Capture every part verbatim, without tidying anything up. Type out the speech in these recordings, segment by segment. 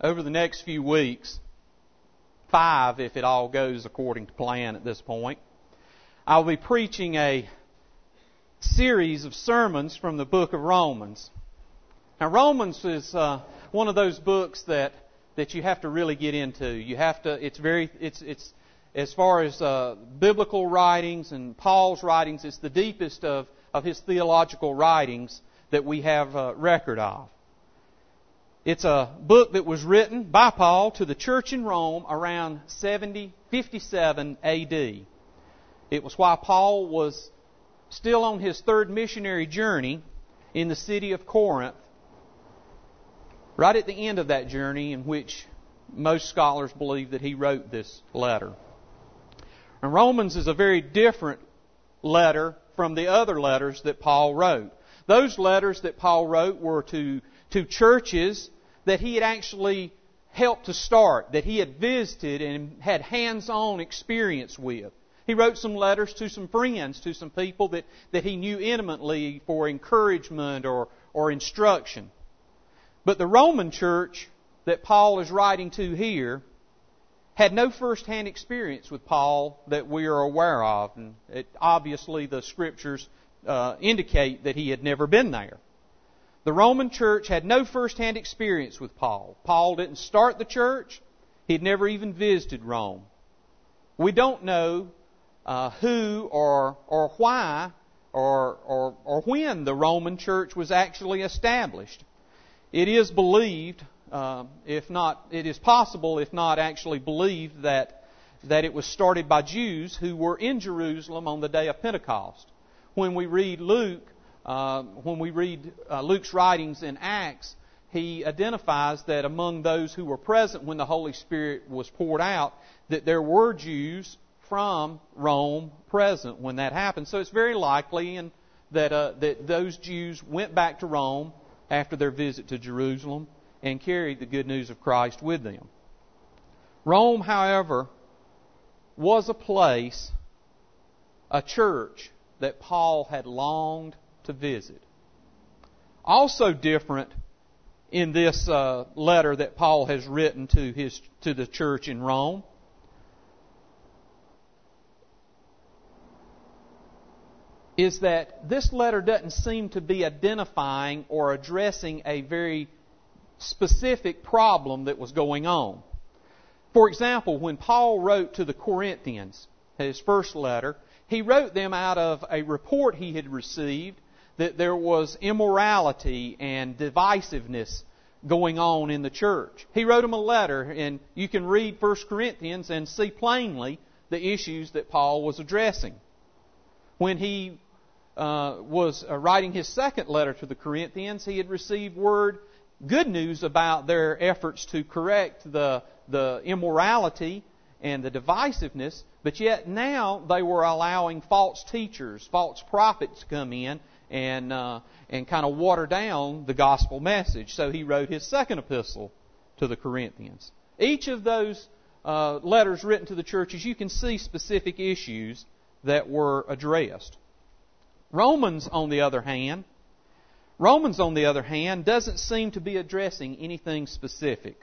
over the next few weeks, five if it all goes according to plan at this point, I'll be preaching a series of sermons from the book of Romans. Now, Romans is uh, one of those books that, that you have to really get into. You have to. It's very. It's it's as far as uh, biblical writings and Paul's writings, it's the deepest of of his theological writings that we have uh, record of. It's a book that was written by Paul to the church in Rome around seventy fifty-seven A D. It was while Paul was still on his third missionary journey in the city of Corinth, right at the end of that journey, in which most scholars believe that he wrote this letter. And Romans is a very different letter from the other letters that Paul wrote. Those letters that Paul wrote were to, to churches that he had actually helped to start, that he had visited and had hands-on experience with. He wrote some letters to some friends, to some people that, that he knew intimately for encouragement or, or instruction. But the Roman church that Paul is writing to here had no first-hand experience with Paul that we are aware of. And it, obviously the Scriptures uh, indicate that he had never been there. The Roman church had no first-hand experience with Paul. Paul didn't start the church. He'd never even visited Rome. We don't know uh, who or or why or, or or when the Roman church was actually established. It is believed, uh, if not, it is possible, if not actually believed, that that it was started by Jews who were in Jerusalem on the day of Pentecost. When we read Luke, uh, when we read uh, Luke's writings in Acts, he identifies that among those who were present when the Holy Spirit was poured out, that there were Jews from Rome present when that happened. So it's very likely and that uh, that those Jews went back to Rome after their visit to Jerusalem and carried the good news of Christ with them. Rome, however, was a place, a church that Paul had longed to visit. Also different in this uh, letter that Paul has written to his to the church in Rome is that this letter doesn't seem to be identifying or addressing a very specific problem that was going on. For example, when Paul wrote to the Corinthians, his first letter, he wrote them out of a report he had received that there was immorality and divisiveness going on in the church. He wrote them a letter, and you can read First Corinthians and see plainly the issues that Paul was addressing. When he uh, was uh, writing his second letter to the Corinthians, he had received word, good news about their efforts to correct the, the immorality and the divisiveness, but yet now they were allowing false teachers, false prophets to come in and uh, and kind of water down the gospel message. So he wrote his second epistle to the Corinthians. Each of those uh, letters written to the churches, you can see specific issues that were addressed. Romans, on the other hand, Romans, on the other hand, doesn't seem to be addressing anything specific.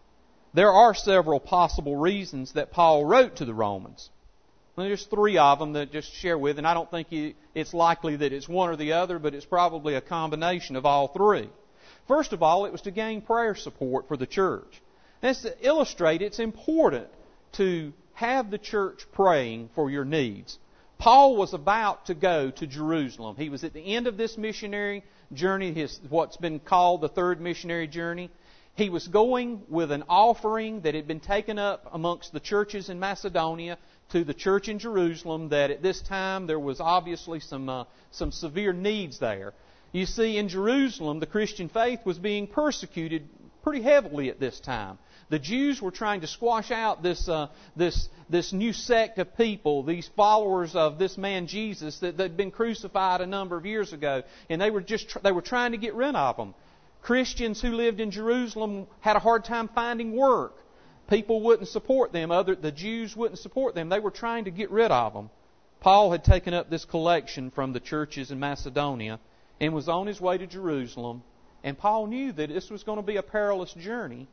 There are several possible reasons that Paul wrote to the Romans. There's three of them that just share with, and I don't think it's likely that it's one or the other, but it's probably a combination of all three. First of all, it was to gain prayer support for the church. That's to illustrate it's important to have the church praying for your needs. Paul was about to go to Jerusalem. He was at the end of this missionary journey, his what's been called the third missionary journey. He was going with an offering that had been taken up amongst the churches in Macedonia to the church in Jerusalem, that at this time there was obviously some uh, some severe needs there. You see, in Jerusalem, the Christian faith was being persecuted pretty heavily at this time. The Jews were trying to squash out this uh, this this new sect of people, these followers of this man Jesus that had been crucified a number of years ago, and they were just tr- they were trying to get rid of them. Christians who lived in Jerusalem had a hard time finding work. People wouldn't support them. Other the Jews wouldn't support them. They were trying to get rid of them. Paul had taken up this collection from the churches in Macedonia and was on his way to Jerusalem. And Paul knew that this was going to be a perilous journey,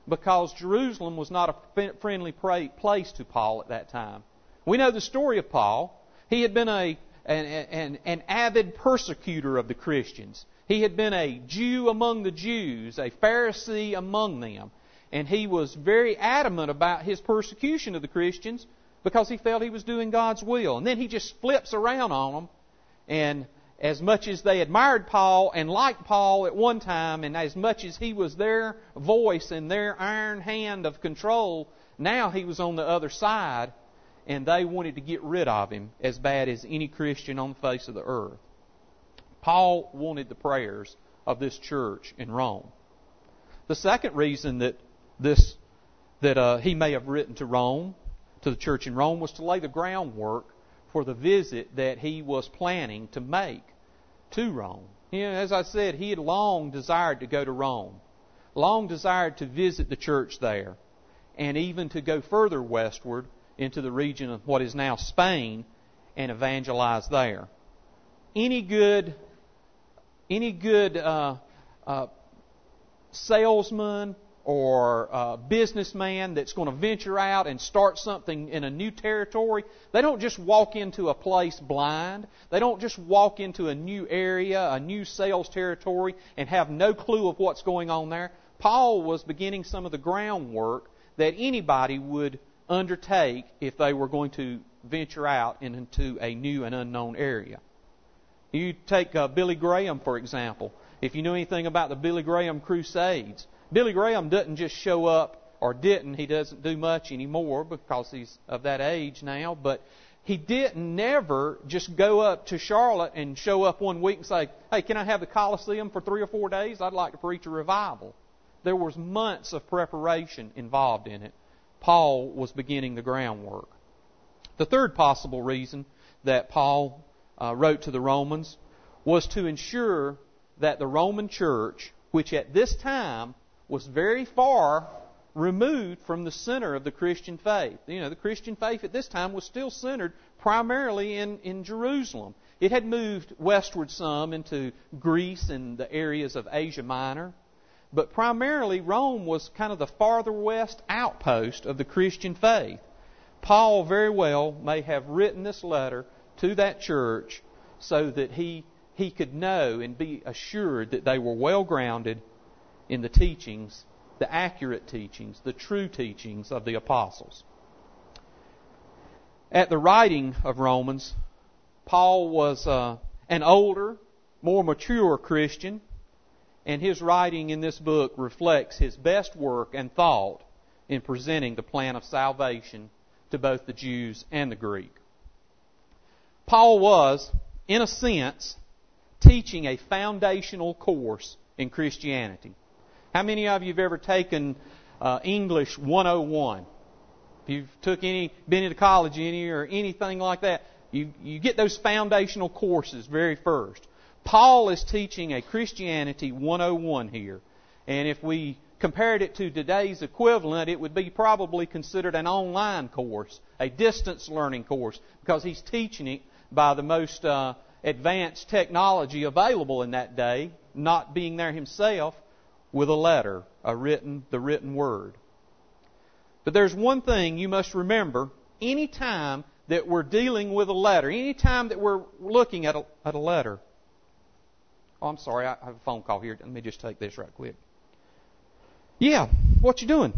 because Jerusalem was not a friendly place to Paul at that time. We know the story of Paul. He had been a, an, an, an avid persecutor of the Christians. He had been a Jew among the Jews, a Pharisee among them. And he was very adamant about his persecution of the Christians because he felt he was doing God's will. And then he just flips around on them. And as much as they admired Paul and liked Paul at one time, and as much as he was their voice and their iron hand of control, now he was on the other side, and they wanted to get rid of him as bad as any Christian on the face of the earth. Paul wanted the prayers of this church in Rome. The second reason that this that uh, he may have written to Rome, to the church in Rome, was to lay the groundwork for the visit that he was planning to make to Rome. You know, as I said, he had long desired to go to Rome, long desired to visit the church there, and even to go further westward into the region of what is now Spain and evangelize there. Any good, any good uh, uh, salesman or uh, businessman that's going to venture out and start something in a new territory, they don't just walk into a place blind. They don't just walk into a new area, a new sales territory, and have no clue of what's going on there. Paul was beginning some of the groundwork that anybody would undertake if they were going to venture out into a new and unknown area. You take uh, Billy Graham, for example. If you know anything about the Billy Graham Crusades, Billy Graham doesn't just show up, or didn't, he doesn't do much anymore because he's of that age now, but he didn't never just go up to Charlotte and show up one week and say, hey, can I have the Coliseum for three or four days? I'd like to preach a revival. There was months of preparation involved in it. Paul was beginning the groundwork. The third possible reason that Paul uh, wrote to the Romans was to ensure that the Roman church, which at this time was very far removed from the center of the Christian faith. You know, the Christian faith at this time was still centered primarily in, in Jerusalem. It had moved westward some into Greece and the areas of Asia Minor. But primarily Rome was kind of the farther west outpost of the Christian faith. Paul very well may have written this letter to that church so that he, he could know and be assured that they were well grounded in the teachings, the accurate teachings, the true teachings of the apostles. At the writing of Romans, Paul was uh, an older, more mature Christian, and his writing in this book reflects his best work and thought in presenting the plan of salvation to both the Jews and the Greek. Paul was, in a sense, teaching a foundational course in Christianity. How many of you have ever taken uh, English one oh one? If you've took any, been into college any or anything like that, you, you get those foundational courses very first. Paul is teaching a Christianity one oh one here. And if we compared it to today's equivalent, it would be probably considered an online course, a distance learning course, because he's teaching it by the most uh, advanced technology available in that day, not being there himself, with a letter, a written, the written word. But there's one thing you must remember any time that we're dealing with a letter, any time that we're looking at a, at a letter. Oh, I'm sorry, I have a phone call here. Let me just take this right quick. Yeah, what you doing?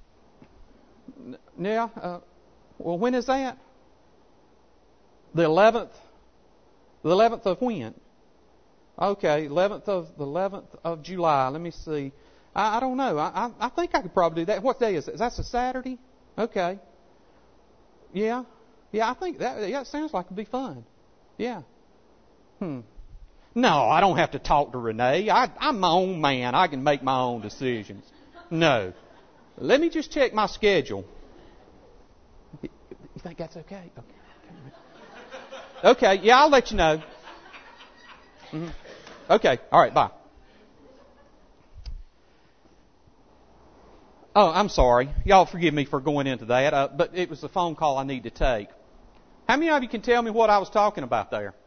Yeah, uh, well, when is that? The eleventh. The eleventh of when? Okay, eleventh of the eleventh of July. Let me see. I, I don't know. I, I I think I could probably do that. What day is it? Is that a Saturday? Okay. Yeah, yeah. I think that. Yeah, it sounds like it'd be fun. Yeah. Hmm. No, I don't have to talk to Renee. I, I'm my own man. I can make my own decisions. No. Let me just check my schedule. You think that's okay? Okay. Okay. Yeah, I'll let you know. Mm-hmm. Okay. All right. Bye. Oh, I'm sorry. Y'all forgive me for going into that, uh, but it was a phone call I need to take. How many of you can tell me what I was talking about there?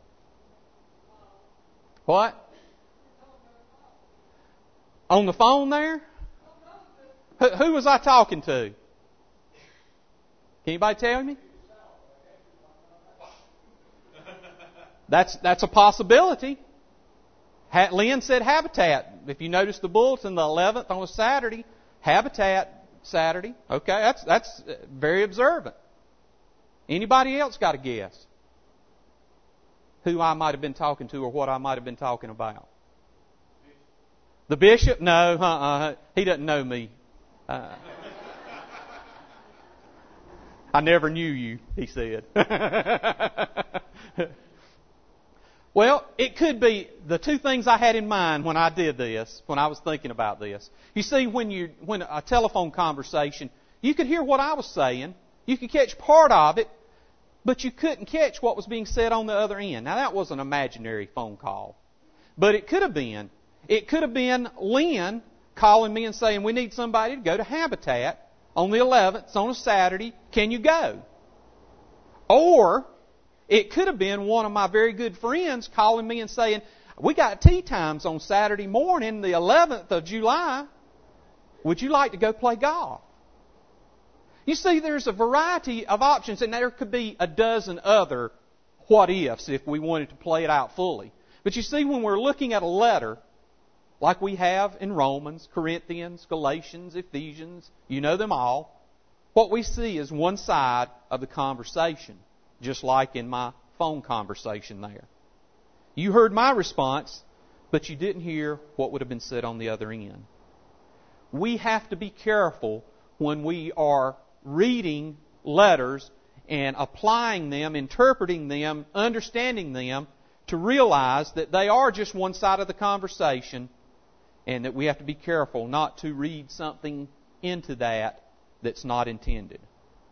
What? On the phone there? Who, who was I talking to? Can anybody tell me? That's that's a possibility. Ha- Lynn said Habitat. If you notice the bulletin, the eleventh on a Saturday, Habitat Saturday. Okay, that's that's very observant. Anybody else got a guess? Who I might have been talking to or what I might have been talking about? The bishop? No, uh-uh. He doesn't know me. Uh, I never knew you, he said. Well, it could be the two things I had in mind when I did this, when I was thinking about this. You see, when you when a telephone conversation, you could hear what I was saying, you could catch part of it, but you couldn't catch what was being said on the other end. Now, that was an imaginary phone call. But it could have been. It could have been Lynn calling me and saying, we need somebody to go to Habitat on the eleventh. It's on a Saturday. Can you go? Or it could have been one of my very good friends calling me and saying, we got tea times on Saturday morning, the eleventh of July. Would you like to go play golf? You see, there's a variety of options, and there could be a dozen other what-ifs if we wanted to play it out fully. But you see, when we're looking at a letter, like we have in Romans, Corinthians, Galatians, Ephesians, you know them all, what we see is one side of the conversation, just like in my phone conversation there. You heard my response, but you didn't hear what would have been said on the other end. We have to be careful when we are reading letters and applying them, interpreting them, understanding them, to realize that they are just one side of the conversation, and that we have to be careful not to read something into that that's not intended.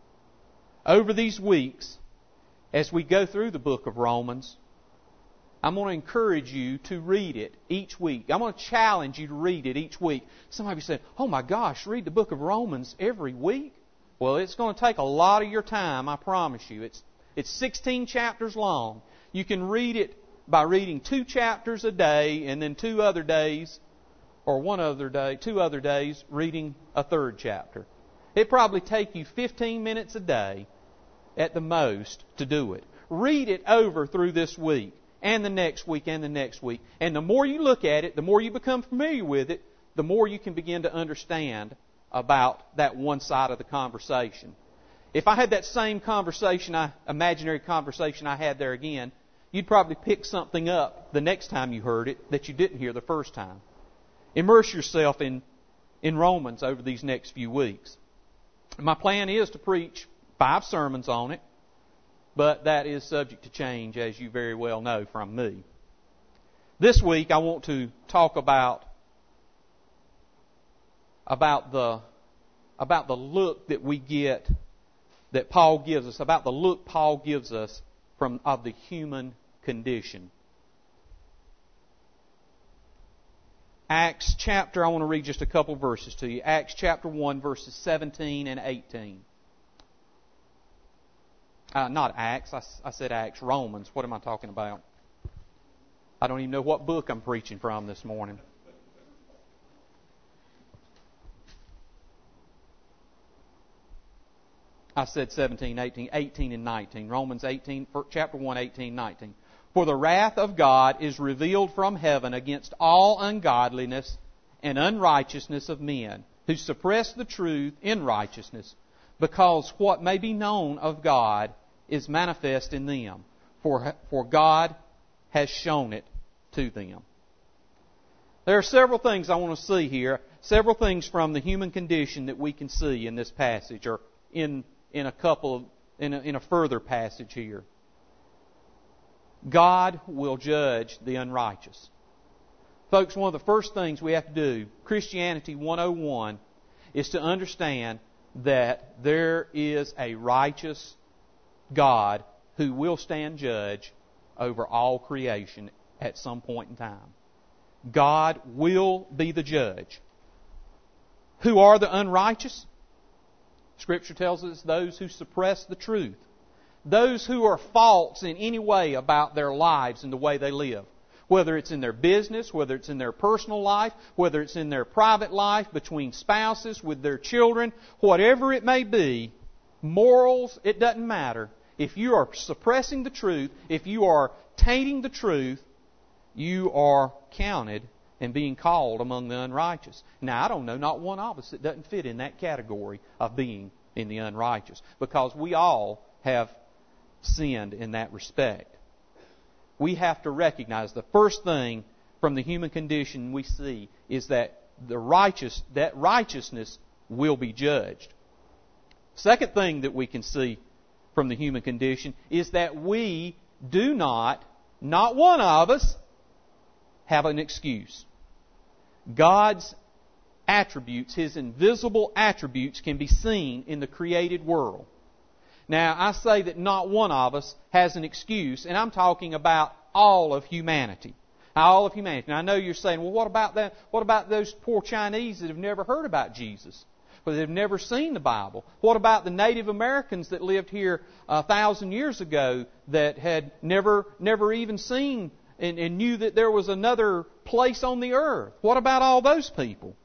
Over these weeks, as we go through the book of Romans, I'm going to encourage you to read it each week. I'm going to challenge you to read it each week. Some of you said, oh my gosh, read the book of Romans every week? Well, it's going to take a lot of your time, I promise you. It's it's sixteen chapters long. You can read it by reading two chapters a day, and then two other days, or one other day, two other days, reading a third chapter. It'd probably take you fifteen minutes a day at the most to do it. Read it over through this week, and the next week, and the next week. And the more you look at it, the more you become familiar with it, the more you can begin to understand about that one side of the conversation. If I had that same conversation, I, imaginary conversation I had there again, you'd probably pick something up the next time you heard it that you didn't hear the first time. Immerse yourself in, in Romans over these next few weeks. My plan is to preach five sermons on it, but that is subject to change, as you very well know from me. This week I want to talk about about the about the look that we get, that Paul gives us, about the look Paul gives us from of the human condition. Acts chapter, I want to read just a couple verses to you. Acts chapter one, verses seventeen and eighteen. Uh, not Acts, I, I said Acts, Romans. What am I talking about? I don't even know what book I'm preaching from this morning. I said seventeen, eighteen, eighteen and nineteen. Romans eighteen, chapter one, eighteen, nineteen. For the wrath of God is revealed from heaven against all ungodliness and unrighteousness of men, who suppress the truth in righteousness, because what may be known of God is manifest in them, for, for God has shown it to them. There are several things I want to see here, several things from the human condition that we can see in this passage, or in in a couple of, in a, in a further passage here. God will judge the unrighteous. Folks, one of the first things we have to do, Christianity one oh one, is to understand that there is a righteous God who will stand judge over all creation at some point in time. God will be the judge. Who are the unrighteous? Scripture tells us those who suppress the truth. Those who are false in any way about their lives and the way they live. Whether it's in their business, whether it's in their personal life, whether it's in their private life, between spouses, with their children, whatever it may be, morals, it doesn't matter. If you are suppressing the truth, if you are tainting the truth, you are counted and being called among the unrighteous. Now, I don't know, not one of us that doesn't fit in that category of being in the unrighteous, because we all have sinned in that respect. We have to recognize the first thing from the human condition we see is that the righteous, that righteousness will be judged. Second thing that we can see from the human condition is that we do not, not one of us, have an excuse. God's attributes, His invisible attributes, can be seen in the created world. Now, I say that not one of us has an excuse, and I'm talking about all of humanity. All of humanity. Now, I know you're saying, well, what about that? What about those poor Chinese that have never heard about Jesus? Or they've never seen the Bible? What about the Native Americans that lived here a thousand years ago that had never, never even seen and, and knew that there was another place on the earth? What about all those people?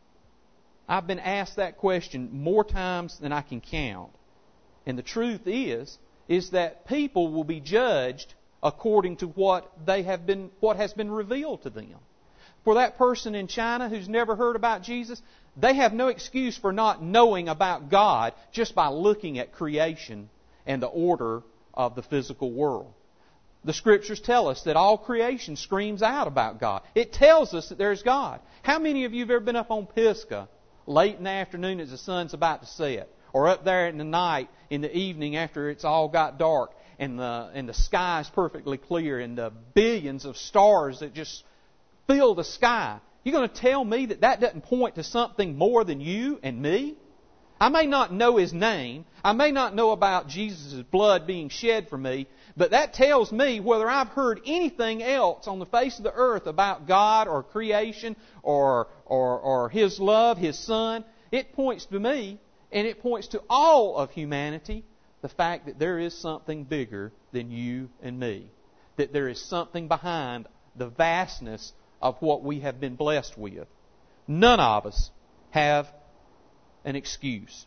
I've been asked that question more times than I can count. And the truth is, is that people will be judged according to what they have been, what has been revealed to them. For that person in China who's never heard about Jesus, they have no excuse for not knowing about God just by looking at creation and the order of the physical world. The Scriptures tell us that all creation screams out about God. It tells us that there's God. How many of you have ever been up on Pisgah late in the afternoon as the sun's about to set? Or up there in the night, in the evening after it's all got dark and the, and the sky is perfectly clear and the billions of stars that just fill the sky. You're going to tell me that that doesn't point to something more than you and me? I may not know His name. I may not know about Jesus' blood being shed for me. But that tells me whether I've heard anything else on the face of the earth about God or creation or, or, or His love, His Son. It points to me, and it points to all of humanity, the fact that there is something bigger than you and me. That there is something behind the vastness of what we have been blessed with. None of us have an excuse.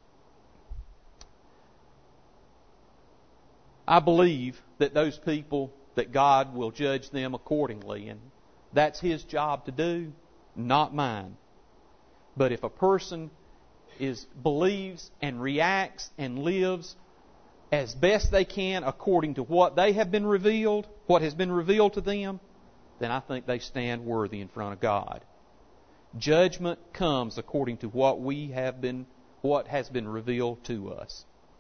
I believe that those people, that God will judge them accordingly, and that's His job to do, not mine. But if a person is believes and reacts and lives as best they can according to what they have been revealed, what has been revealed to them, then I think they stand worthy in front of God. Judgment comes according to what we have been, what has been revealed to us.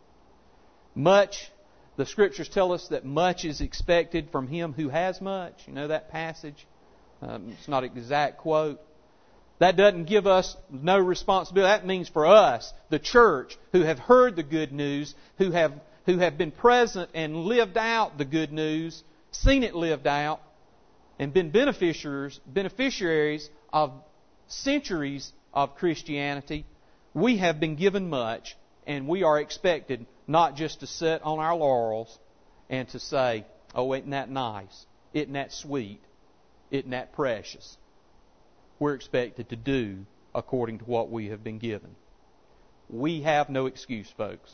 Much, the Scriptures tell us that much is expected from him who has much. You know that passage? Um, it's not an exact quote. That doesn't give us no responsibility. That means for us, the church, who have heard the good news, who have who have been present and lived out the good news, seen it lived out, and been beneficiaries beneficiaries of centuries of Christianity, we have been given much, and we are expected not just to sit on our laurels and to say, oh, isn't that nice? Isn't that sweet? Isn't that precious? We're expected to do according to what we have been given. We have no excuse, folks.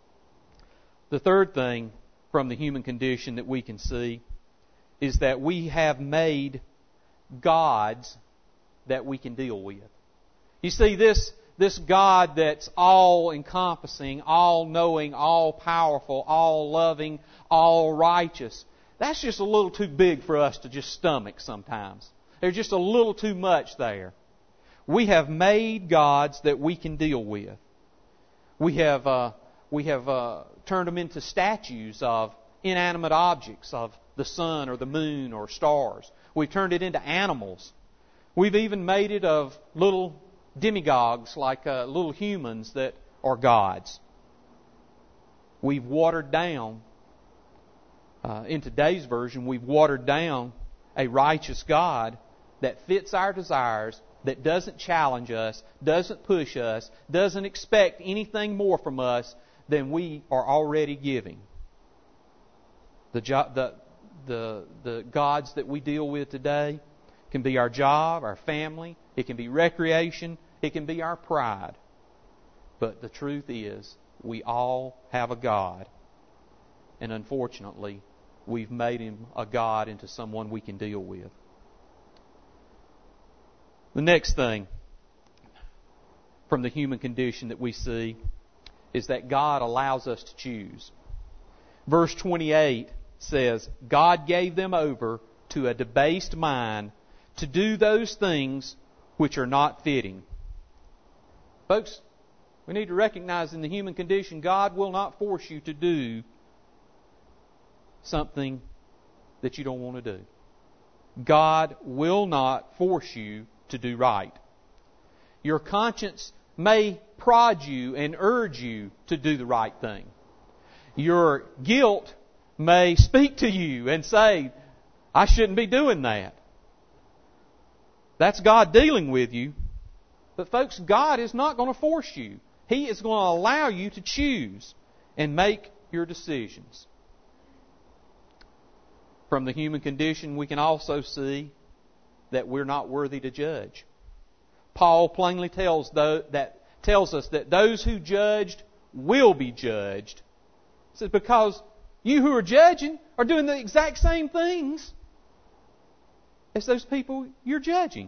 The third thing from the human condition that we can see is that we have made gods that we can deal with. You see, this, this God that's all-encompassing, all-knowing, all-powerful, all-loving, all-righteous, that's just a little too big for us to just stomach sometimes. There's just a little too much there. We have made gods that we can deal with. We have uh, we have uh, turned them into statues of inanimate objects, of the sun or the moon or stars. We've turned it into animals. We've even made it of little demigods, like uh, little humans that are gods. We've watered down, uh, in today's version, we've watered down a righteous God that fits our desires, that doesn't challenge us, doesn't push us, doesn't expect anything more from us than we are already giving. The, jo- the, the the gods that we deal with today. It can be our job, our family. It can be recreation. It can be our pride. But the truth is, we all have a God. And unfortunately, we've made Him a God into someone we can deal with. The next thing from the human condition that we see is that God allows us to choose. Verse twenty-eight says, God gave them over to a debased mind to do those things which are not fitting. Folks, we need to recognize in the human condition, God will not force you to do something that you don't want to do. God will not force you to do right. Your conscience may prod you and urge you to do the right thing. Your guilt may speak to you and say, I shouldn't be doing that. That's God dealing with you. But folks, God is not going to force you. He is going to allow you to choose and make your decisions. From the human condition, we can also see that we're not worthy to judge. Paul plainly tells, that, tells us that those who judged will be judged. He says, because you who are judging are doing the exact same things as those people you're judging.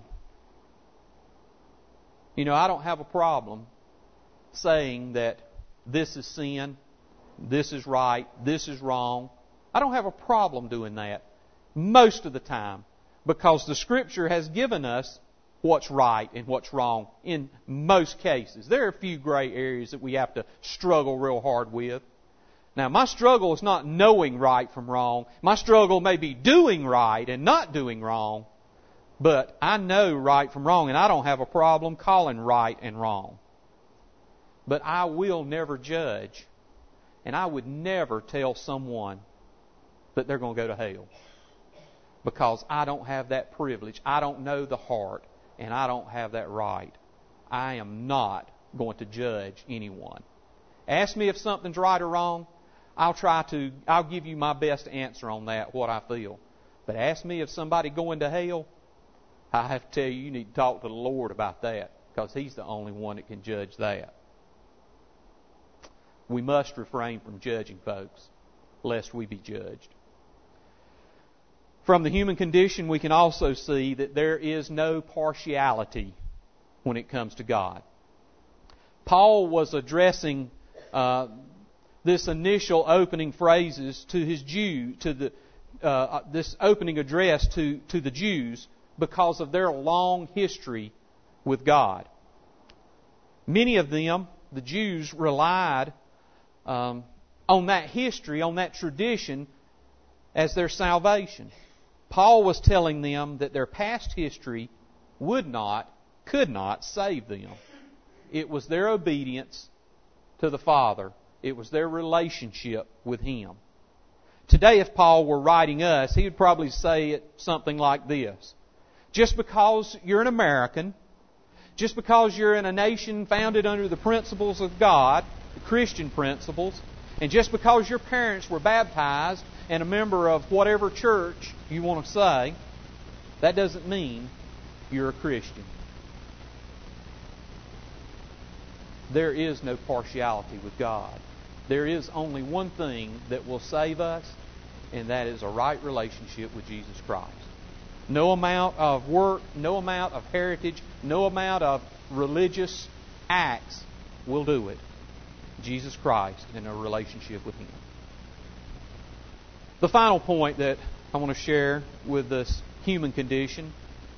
You know, I don't have a problem saying that this is sin, this is right, this is wrong. I don't have a problem doing that most of the time, because the Scripture has given us what's right and what's wrong in most cases. There are a few gray areas that we have to struggle real hard with. Now, my struggle is not knowing right from wrong. My struggle may be doing right and not doing wrong. But I know right from wrong, and I don't have a problem calling right and wrong. But I will never judge, and I would never tell someone that they're going to go to hell, because I don't have that privilege. I don't know the heart, and I don't have that right. I am not going to judge anyone. Ask me if something's right or wrong. I'll try to, I'll give you my best answer on that, what I feel. But ask me if somebody going to hell, I have to tell you, you need to talk to the Lord about that, because He's the only one that can judge that. We must refrain from judging folks, lest we be judged. From the human condition, we can also see that there is no partiality when it comes to God. Paul was addressing uh, this initial opening phrases to his Jew, to the uh, this opening address to, to the Jews, because of their long history with God. Many of them, the Jews, relied um, on that history, on that tradition, as their salvation. Paul was telling them that their past history would not, could not save them. It was their obedience to the Father. It was their relationship with Him. Today, if Paul were writing us, he would probably say it something like this. Just because you're an American, just because you're in a nation founded under the principles of God, the Christian principles, and just because your parents were baptized and a member of whatever church you want to say, that doesn't mean you're a Christian. There is no partiality with God. There is only one thing that will save us, and that is a right relationship with Jesus Christ. No amount of work, no amount of heritage, no amount of religious acts will do it. Jesus Christ and a relationship with Him. The final point that I want to share with this human condition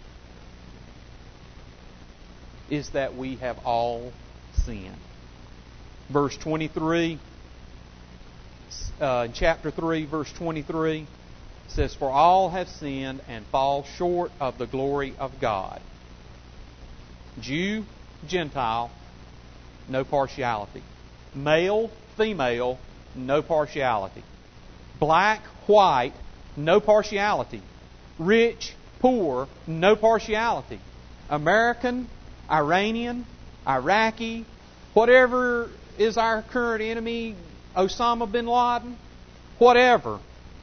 is that we have all sinned. Verse twenty-three, uh, in chapter three, verse twenty-three, says, "For all have sinned and fall short of the glory of God." Jew, Gentile, no partiality. Male, female, no partiality. Black, white, no partiality. Rich, poor, no partiality. American, Iranian, Iraqi, whatever is our current enemy, Osama bin Laden, whatever.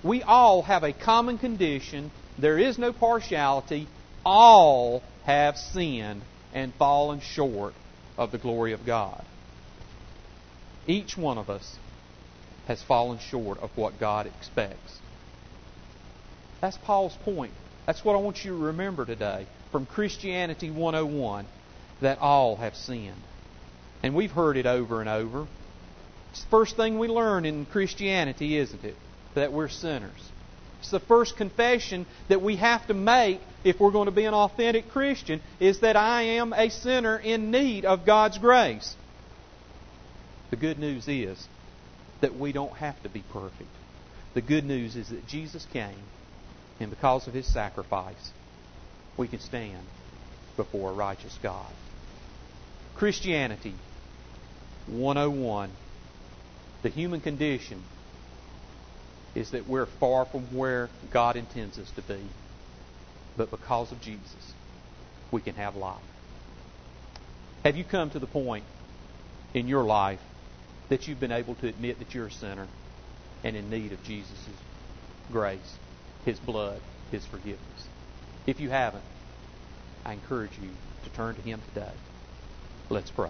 We all have a common condition. There is no partiality. All have sinned and fallen short of the glory of God. Each one of us has fallen short of what God expects. That's Paul's point. That's what I want you to remember today from Christianity one oh one, that all have sinned. And we've heard it over and over. It's the first thing we learn in Christianity, isn't it? That we're sinners. It's the first confession that we have to make if we're going to be an authentic Christian, is that I am a sinner in need of God's grace. The good news is that we don't have to be perfect. The good news is that Jesus came, and because of His sacrifice, we can stand before a righteous God. Christianity one oh one. The human condition is that we're far from where God intends us to be. But because of Jesus, we can have life. Have you come to the point in your life that you've been able to admit that you're a sinner and in need of Jesus' grace, His blood, His forgiveness? If you haven't, I encourage you to turn to Him today. Let's pray.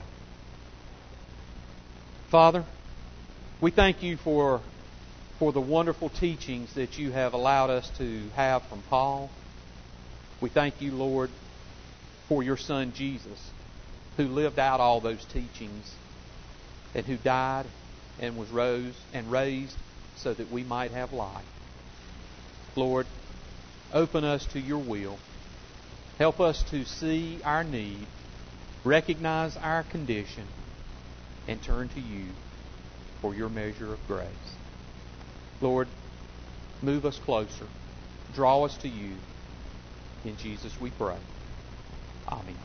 Father, we thank You for, for the wonderful teachings that You have allowed us to have from Paul. We thank You, Lord, for Your Son Jesus, who lived out all those teachings and who died and was rose and raised so that we might have life. Lord, open us to Your will. Help us to see our need, recognize our condition, and turn to You for Your measure of grace. Lord, move us closer. Draw us to You. In Jesus we pray. Amen.